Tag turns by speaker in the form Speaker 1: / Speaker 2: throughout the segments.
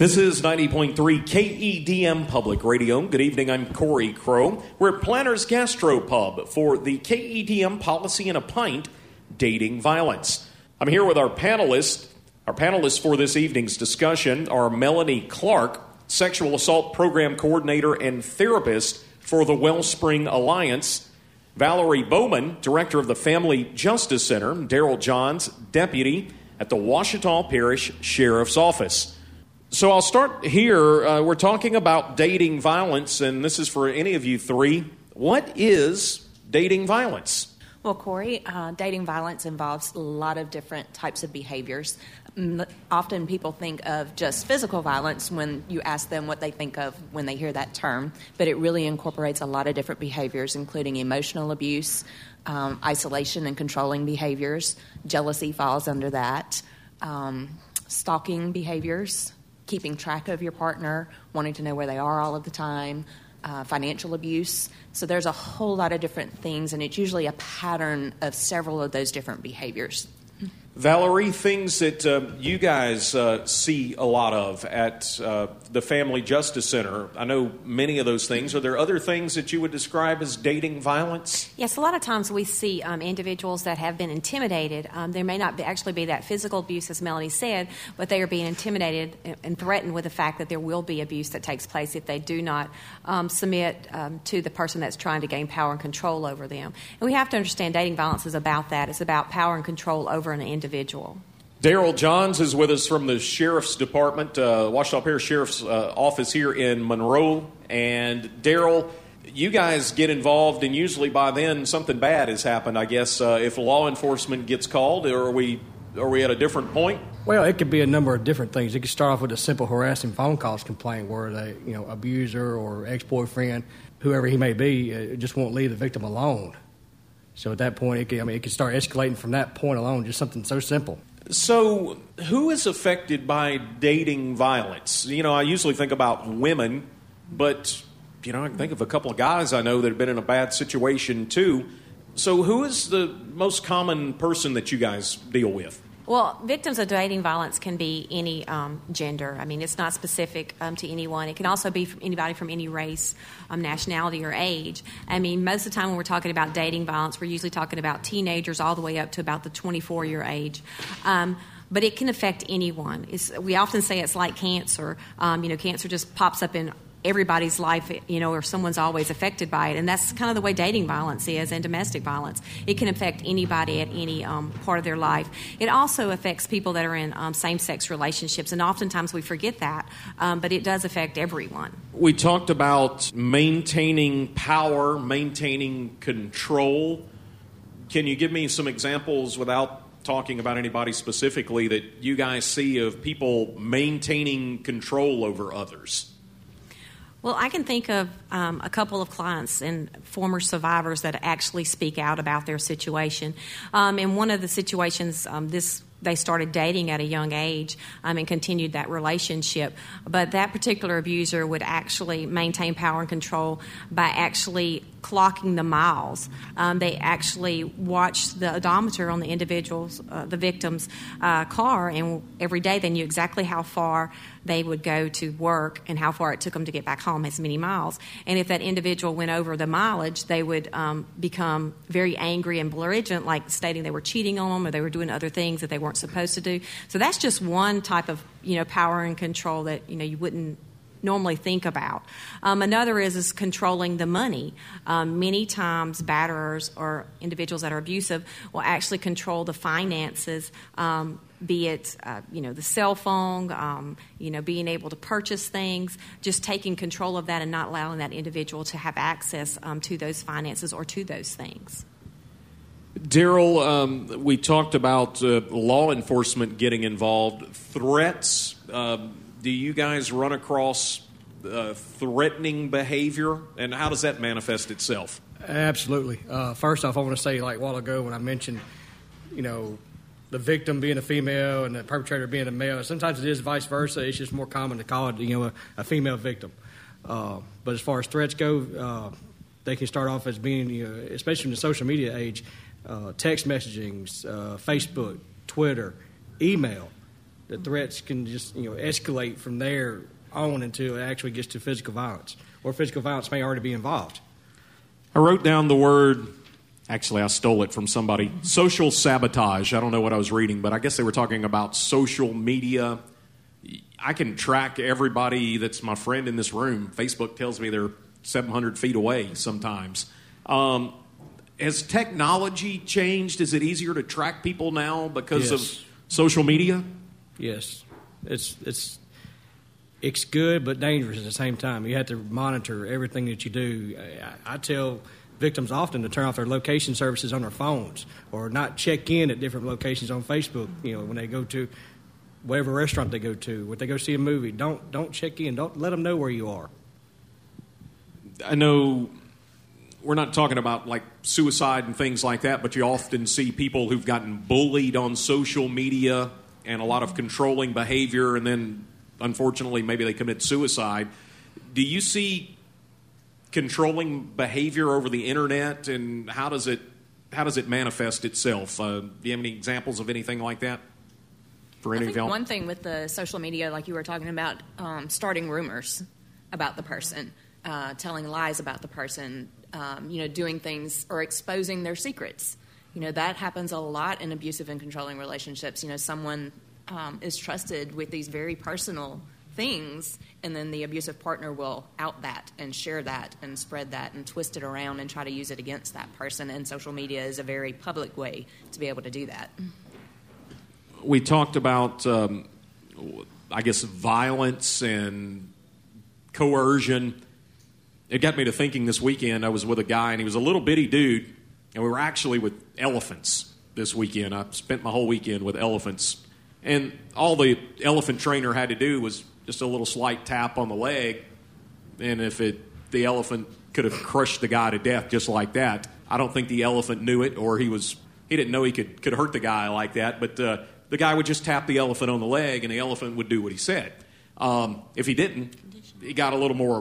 Speaker 1: This is 90.3 KEDM Public Radio. Good evening, I'm Corey Crow. We're at Planter's Gastropub for the KEDM Policy in a Pint, Dating Violence. I'm here with our panelists. Our panelists for this evening's discussion are Melanie Clark, Sexual Assault Program Coordinator and Therapist for the Wellspring Alliance, Valerie Bowman, Director of the Family Justice Center, Daryl Johns, Deputy at the Ouachita Parish Sheriff's Office. So I'll start here. We're talking about dating violence, and this is for any of you three. What is dating violence?
Speaker 2: Well, Corey, dating violence involves a lot of different types of behaviors. Often people think of just physical violence when you ask them what they think of when they hear that term, but it really incorporates a lot of different behaviors, including emotional abuse, isolation and controlling behaviors. Jealousy falls under that. Stalking behaviors, keeping track of your partner, wanting to know where they are all of the time, financial abuse. So there's a whole lot of different things, and it's usually a pattern of several of those different behaviors.
Speaker 1: Valerie, things that you guys see a lot of at the Family Justice Center. I know many of those things. Are there other things that you would describe as dating violence?
Speaker 3: Yes, a lot of times we see individuals that have been intimidated. There may not actually be that physical abuse, as Melanie said, but they are being intimidated and threatened with the fact that there will be abuse that takes place if they do not submit to the person that's trying to gain power and control over them. And we have to understand dating violence is about that. It's about power and control over an individual.
Speaker 1: Daryl Johns is with us from the Sheriff's Department, Ouachita Parish Sheriff's Office here in Monroe. And Daryl, you guys get involved, and usually by then something bad has happened, I guess, if law enforcement gets called, or are we at a different point?
Speaker 4: Well, it could be a number of different things. It could start off with a simple harassing phone calls complaint where the abuser or ex-boyfriend, whoever he may be, just won't leave the victim alone. So at that point, it could start escalating from that point alone, just something so simple.
Speaker 1: So who is affected by dating violence? I usually think about women, but, I can think of a couple of guys I know that have been in a bad situation too. So who is the most common person that you guys deal with?
Speaker 3: Well, victims of dating violence can be any gender. I mean, it's not specific to anyone. It can also be from anybody from any race, nationality, or age. I mean, most of the time when we're talking about dating violence, we're usually talking about teenagers all the way up to about the 24-year age. But it can affect anyone. We often say it's like cancer. Cancer just pops up in everybody's life, or someone's always affected by it. And that's kind of the way dating violence is, and domestic violence. It can affect anybody at any part of their life. It also affects people that are in same-sex relationships, and oftentimes we forget that, but it does affect everyone.
Speaker 1: We talked about maintaining power, maintaining control. Can you give me some examples without talking about anybody specifically that you guys see of people maintaining control over others?
Speaker 3: Well, I can think of a couple of clients and former survivors that actually speak out about their situation. In one of the situations, they started dating at a young age and continued that relationship. But that particular abuser would actually maintain power and control by actually clocking the miles. They actually watched the odometer on the individual's, the victim's car, and every day they knew exactly how far they would go to work and how far it took them to get back home, as many miles. And if that individual went over the mileage, they would become very angry and belligerent, like stating they were cheating on them or they were doing other things that they weren't supposed to do. So that's just one type of power and control that you wouldn't normally think about. Another is controlling the money. Many times batterers or individuals that are abusive will actually control the finances, be it the cell phone, being able to purchase things, just taking control of that and not allowing that individual to have access to those finances or to those things.
Speaker 1: Daryl, we talked about law enforcement getting involved. Threats. Do you guys run across threatening behavior, and how does that manifest itself?
Speaker 4: Absolutely. First off, I want to say, like a while ago when I mentioned, the victim being a female and the perpetrator being a male, sometimes it is vice versa. It's just more common to call it, a female victim. But as far as threats go, they can start off as being, especially in the social media age, text messaging, Facebook, Twitter, email. the threats can just escalate from there on until it actually gets to physical violence, or physical violence may already be involved.
Speaker 1: I wrote down the word, actually I stole it from somebody, social sabotage. I don't know what I was reading, but I guess they were talking about social media. I can track everybody that's my friend in this room. Facebook tells me they're 700 feet away sometimes. Has technology changed? Is it easier to track people now because of social media?
Speaker 4: Yes. It's good but dangerous at the same time. You have to monitor everything that you do. I tell victims often to turn off their location services on their phones or not check in at different locations on Facebook. When they go to whatever restaurant they go to, when they go see a movie, don't check in. Don't let them know where you are.
Speaker 1: I know we're not talking about like suicide and things like that, but you often see people who've gotten bullied on social media and a lot of controlling behavior, and then unfortunately maybe they commit suicide. Do you see controlling behavior over the internet, and how does it manifest itself? Do you have any examples of anything like that? For any
Speaker 2: I
Speaker 1: of
Speaker 2: think
Speaker 1: y'all?
Speaker 2: one thing with the social media, like you were talking about, starting rumors about the person, telling lies about the person, doing things or exposing their secrets. That happens a lot in abusive and controlling relationships. Someone is trusted with these very personal things, and then the abusive partner will out that and share that and spread that and twist it around and try to use it against that person. And social media is a very public way to be able to do that.
Speaker 1: We talked about, violence and coercion. It got me to thinking this weekend. I was with a guy, and he was a little bitty dude, and we were actually with elephants this weekend. I spent my whole weekend with elephants. And all the elephant trainer had to do was just a little slight tap on the leg, and the elephant could have crushed the guy to death just like that. I don't think the elephant knew it, or he didn't know he could hurt the guy like that, but the guy would just tap the elephant on the leg, and the elephant would do what he said. If he didn't, he got a little more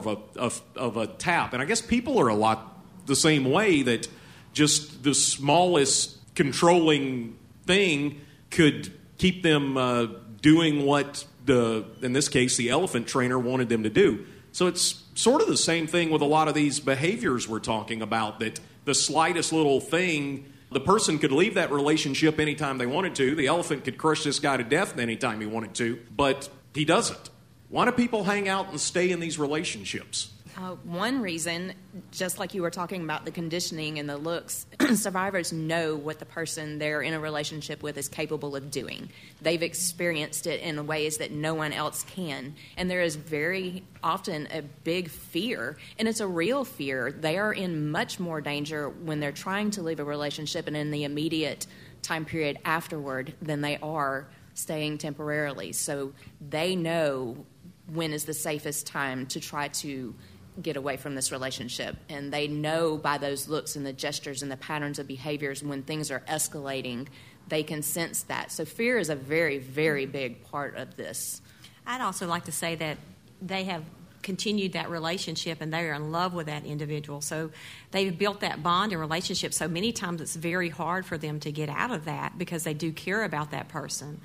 Speaker 1: of a tap. And I guess people are a lot the same way, that just the smallest controlling thing could keep them doing what in this case, the elephant trainer wanted them to do. So it's sort of the same thing with a lot of these behaviors we're talking about, that the slightest little thing, the person could leave that relationship anytime they wanted to. The elephant could crush this guy to death anytime he wanted to, but he doesn't. Why do people hang out and stay in these relationships?
Speaker 2: One reason, just like you were talking about the conditioning and the looks, survivors know what the person they're in a relationship with is capable of doing. They've experienced it in ways that no one else can. And there is very often a big fear, and it's a real fear. They are in much more danger when they're trying to leave a relationship and in the immediate time period afterward than they are staying temporarily. So they know when is the safest time to try to get away from this relationship. And they know by those looks and the gestures and the patterns of behaviors when things are escalating, they can sense that. So fear is a very, very big part of this.
Speaker 3: I'd also like to say that they have continued that relationship and they are in love with that individual. So they've built that bond and relationship. So many times it's very hard for them to get out of that because they do care about that person.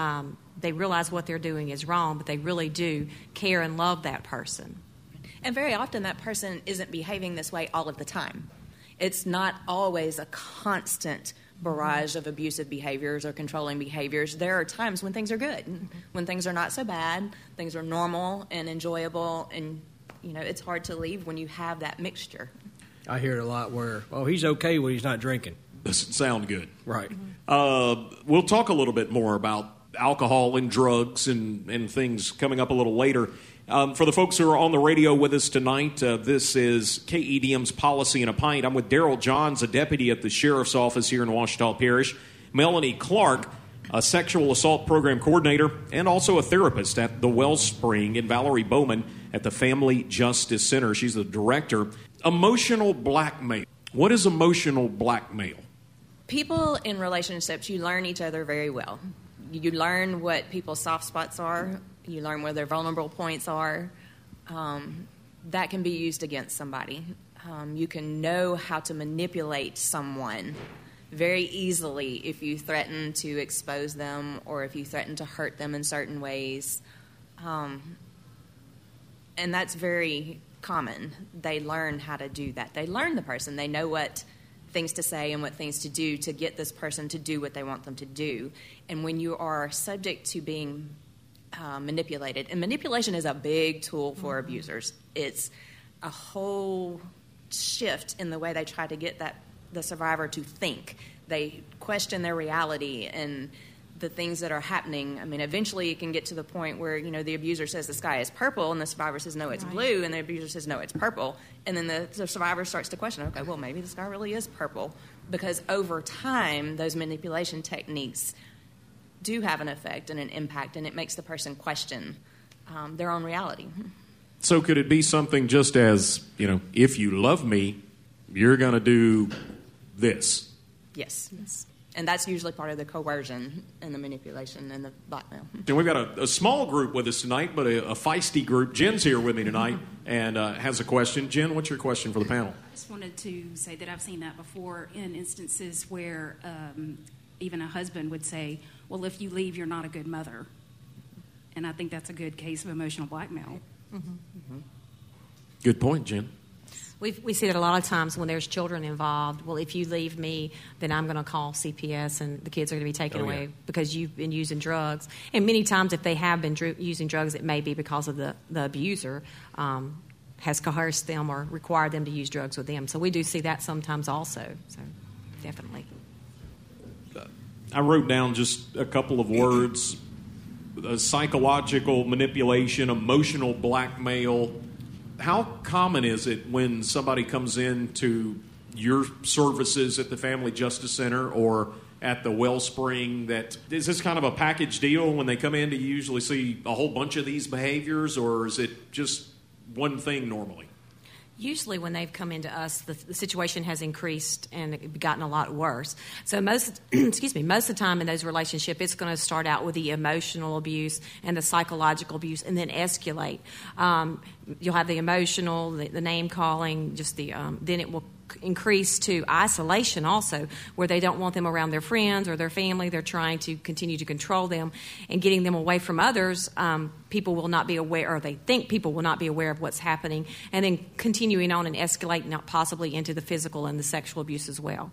Speaker 3: They realize what they're doing is wrong, but they really do care and love that person.
Speaker 2: And very often that person isn't behaving this way all of the time. It's not always a constant barrage of abusive behaviors or controlling behaviors. There are times when things are good, when things are not so bad, things are normal and enjoyable, and it's hard to leave when you have that mixture.
Speaker 4: I hear it a lot where, he's okay when he's not drinking.
Speaker 1: Doesn't sound good.
Speaker 4: Right.
Speaker 1: We'll talk a little bit more about alcohol and drugs and things coming up a little later. For the folks who are on the radio with us tonight, this is KEDM's Policy in a Pint. I'm with Daryl Johns, a deputy at the Sheriff's Office here in Ouachita Parish, Melanie Clark, a sexual assault program coordinator, and also a therapist at the Wellspring, and Valerie Bowman at the Family Justice Center. She's the director. Emotional blackmail. What is emotional blackmail?
Speaker 2: People in relationships, you learn each other very well. You learn what people's soft spots are. You learn where their vulnerable points are. That can be used against somebody. You can know how to manipulate someone very easily if you threaten to expose them or if you threaten to hurt them in certain ways. And that's very common. They learn how to do that. They learn the person. They know what things to say and what things to do to get this person to do what they want them to do. And when you are subject to being manipulated, and manipulation is a big tool for abusers. It's a whole shift in the way they try to get the survivor to think. They question their reality and the things that are happening. I mean, eventually it can get to the point where, the abuser says the sky is purple and the survivor says, no, it's blue, and the abuser says, no, it's purple. And then the survivor starts to question, okay, well, maybe the sky really is purple. Because over time, those manipulation techniques do have an effect and an impact, and it makes the person question their own reality.
Speaker 1: So could it be something just as, if you love me, you're going to do this?
Speaker 2: Yes. And that's usually part of the coercion and the manipulation and the blackmail.
Speaker 1: And we've got a small group with us tonight, but a feisty group. Jen's here with me tonight and has a question. Jen, what's your question for the panel?
Speaker 5: I just wanted to say that I've seen that before in instances where even a husband would say, well, if you leave, you're not a good mother. And I think that's a good case of emotional blackmail.
Speaker 1: Good point, Jen.
Speaker 3: We see that a lot of times when there's children involved. Well, if you leave me, then I'm going to call CPS and the kids are going to be taken away because you've been using drugs. And many times if they have been using drugs, it may be because of the abuser has coerced them or required them to use drugs with them. So we do see that sometimes also. So definitely.
Speaker 1: I wrote down just a couple of words: psychological manipulation, emotional blackmail. How common is it when somebody comes into your services at the Family Justice Center or at the Wellspring? That is this kind of a package deal when they come in? Do you usually see a whole bunch of these behaviors, or is it just one thing normally?
Speaker 3: Usually when they've come into us, the situation has increased and gotten a lot worse. So most of the time in those relationships, it's going to start out with the emotional abuse and the psychological abuse and then escalate. You'll have the emotional, the name calling, then it will increase to isolation also, where they don't want them around their friends or their family. They're trying to continue to control them and getting them away from others. People will not be aware, or they think people will not be aware of what's happening, and then continuing on and escalating out possibly into the physical and the sexual abuse as well.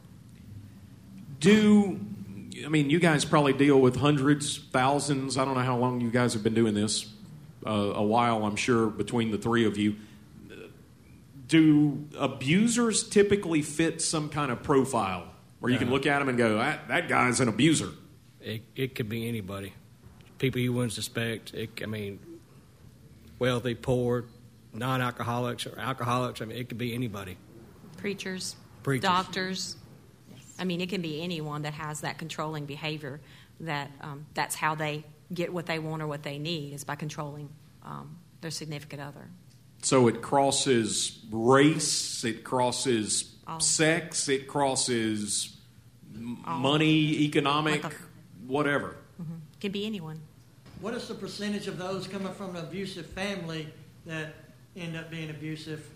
Speaker 1: You guys probably deal with hundreds, thousands. I don't know how long you guys have been doing this. A while, I'm sure, between the three of you. Do abusers typically fit some kind of profile where you can look at them and go, that guy's an abuser?
Speaker 4: It could be anybody. People you wouldn't suspect. Wealthy, poor, non-alcoholics, or alcoholics. It could be anybody.
Speaker 3: Preachers. Doctors. It can be anyone that has that controlling behavior. That's how they get what they want or what they need, is by controlling their significant other.
Speaker 1: So it crosses race, it crosses sex, it crosses money, economic, whatever.
Speaker 3: It can be anyone.
Speaker 6: What is the percentage of those coming from an abusive family that end up being abusive?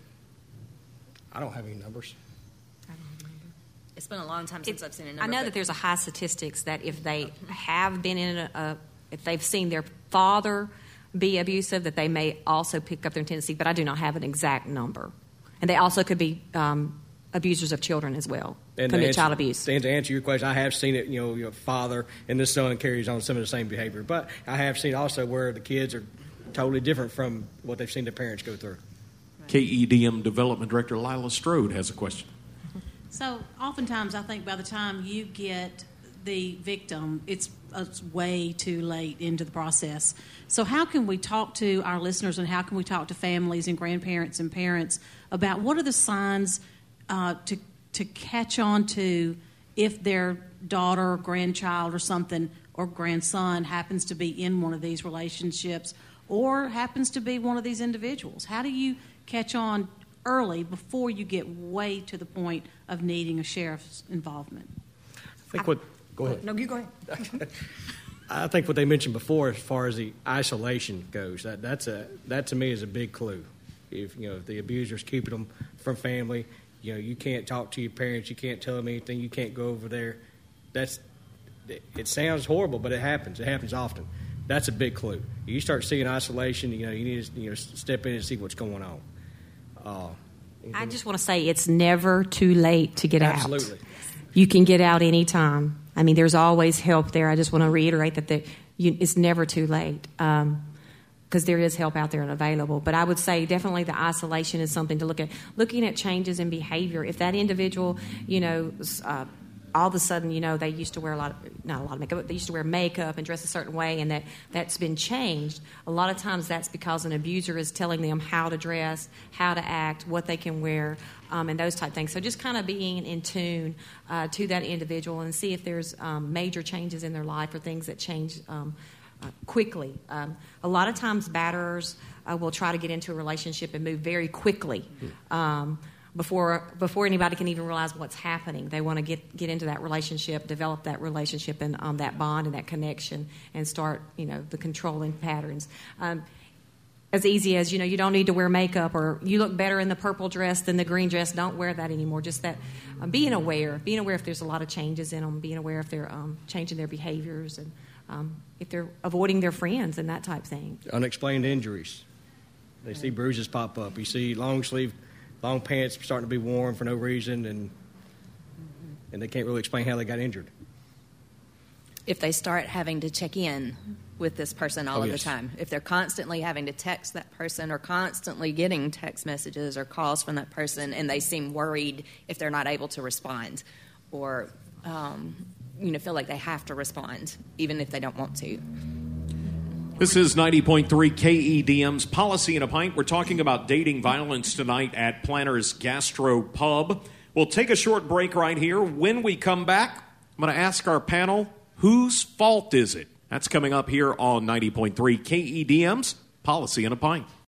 Speaker 4: I don't have any numbers.
Speaker 2: It's been a long time since I've seen a number.
Speaker 3: I know that there's a high statistics that if they have been if they've seen their father be abusive, that they may also pick up their tendency, but I do not have an exact number. And they also could be abusers of children as well, commit child abuse.
Speaker 4: And to answer your question, I have seen it, your father and the son carries on some of the same behavior. But I have seen also where the kids are totally different from what they've seen their parents go through.
Speaker 1: KEDM Development Director Lila Strode has a question.
Speaker 7: So oftentimes I think by the time you get the victim, it's way too late into the process. So how can we talk to our listeners, and how can we talk to families and grandparents and parents about what are the signs to catch on to if their daughter or grandchild or something or grandson happens to be in one of these relationships or happens to be one of these individuals? How do you catch on early before you get way to the point of needing a sheriff's involvement?
Speaker 4: Go ahead.
Speaker 3: No, you go ahead.
Speaker 4: I think what they mentioned before, as far as the isolation goes, that to me is a big clue. If the abuser's keeping them from family, You know, you can't talk to your parents. You can't tell them anything. You can't go over there. It sounds horrible, but it happens. It happens often. That's a big clue. You start seeing isolation, you need to step in and see what's going on.
Speaker 3: I just want to say it's never too late to get out.
Speaker 4: Absolutely.
Speaker 3: You can get out anytime. I mean, there's always help there. I just want to reiterate that it's never too late because there is help out there and available. But I would say definitely the isolation is something to look at. Looking at changes in behavior. If that individual, all of a sudden, they used to wear not a lot of makeup, but they used to wear makeup and dress a certain way, and that's been changed. A lot of times that's because an abuser is telling them how to dress, how to act, what they can wear, and those type things. So just kind of being in tune to that individual and see if there's major changes in their life or things that change quickly. A lot of times batterers will try to get into a relationship and move very quickly. Before anybody can even realize what's happening. They want to get into that relationship, develop that relationship and that bond and that connection and start, the controlling patterns. As easy as, you don't need to wear makeup or you look better in the purple dress than the green dress. Don't wear that anymore. Just that being aware if there's a lot of changes in them, being aware if they're changing their behaviors and if they're avoiding their friends and that type thing.
Speaker 4: Unexplained injuries. They see bruises pop up. You see long pants starting to be worn for no reason, and they can't really explain how they got injured.
Speaker 2: If they start having to check in with this person all of the
Speaker 4: yes.
Speaker 2: time, if they're constantly having to text that person or constantly getting text messages or calls from that person and they seem worried if they're not able to respond or, feel like they have to respond even if they don't want to.
Speaker 1: This is 90.3 KEDM's Policy in a Pint. We're talking about dating violence tonight at Planter's Gastro Pub. We'll take a short break right here. When we come back, I'm going to ask our panel, whose fault is it? That's coming up here on 90.3 KEDM's Policy in a Pint.